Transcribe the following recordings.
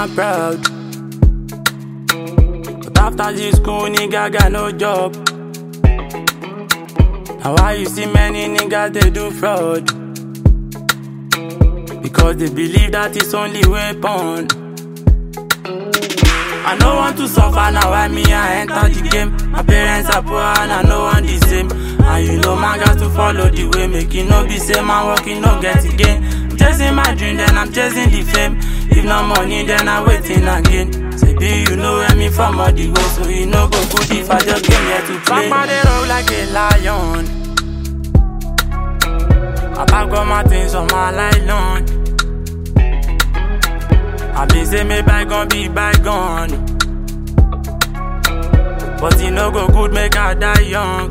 am proud. But after this school, nigga got no job. Now why you see many niggas they do fraud? Because they believe that it's only weapon. I no want to suffer, now why me I enter the game. My parents are poor and I no want the same. And you know man got to follow the way. Make it no be same, man working no get again. I'm chasing my dream, then I'm chasing the fame. If no money, then I'm waiting again. Say be you know where me from all the way. So you know go good if I just came here to play. Back the road like a lion. I pack all my things on my nylon. I been say me bygone be bygone. But it no go good make I die young.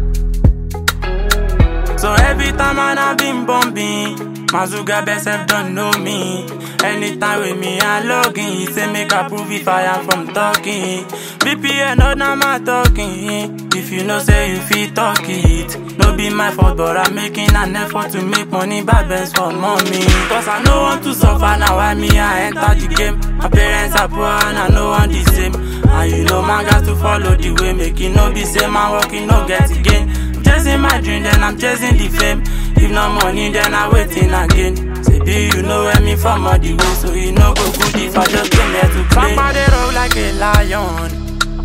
So every time I been bumping, my Zuga best self don't know me. Anytime with me I log in, he say make I prove if I am from talking. BPN not now my talking. If you know say you feel talk it, no be my fault but I'm making an effort to make money bad best for mommy. Cause I no want to suffer, now why me I enter the game. My parents are poor and I no want the same. And you know man got to follow the way. Make it no be same, man working no get again. I'm chasing my dream, then I'm chasing the fame. If no money, then I'm waiting again. Say be you know where me from all the way. So you know go good if I just came here to play. Back the road like a lion.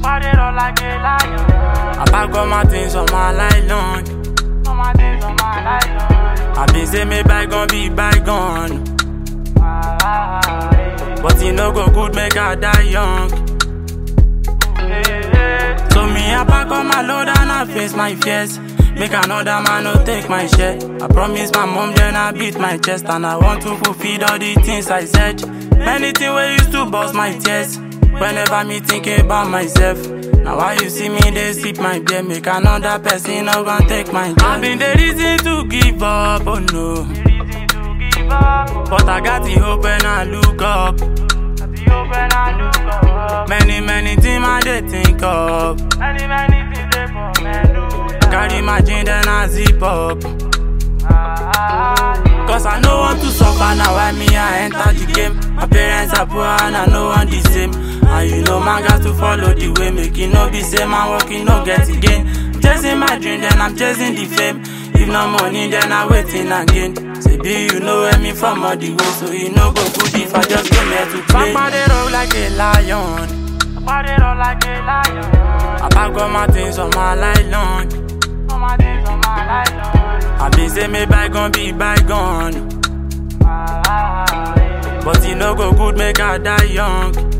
I pack all my things on my nylon. I been say me bygone be bygone. But it no go good make I die young. So me I pack on my load and I face my fears. Make another man no take my share. I promise my mom then I beat my chest. And I want to fulfill all the things I said. Many things we used to bust my tears. Whenever me thinking about myself. Now why you see me they sip my beer. Make another person not gonna take my job. I've been the reason to give up, oh no. But I got the hope when I look up. Many things I they think of. Carry my jeans then I zip up. Cause I no want to suffer, now why me I enter the game. My parents are poor and I no want the same. And you know man got to follow the way. Make it no be same, man working no get again. I'm chasing my dream, then I'm chasing the fame. If no money, then I'm waiting again. Say be you know where me from all the way. So you know go good if I just came here to play. Back the road like a lion. I pack all my things on my nylon. I been say me bygone be bygone. But it no go good make I die young.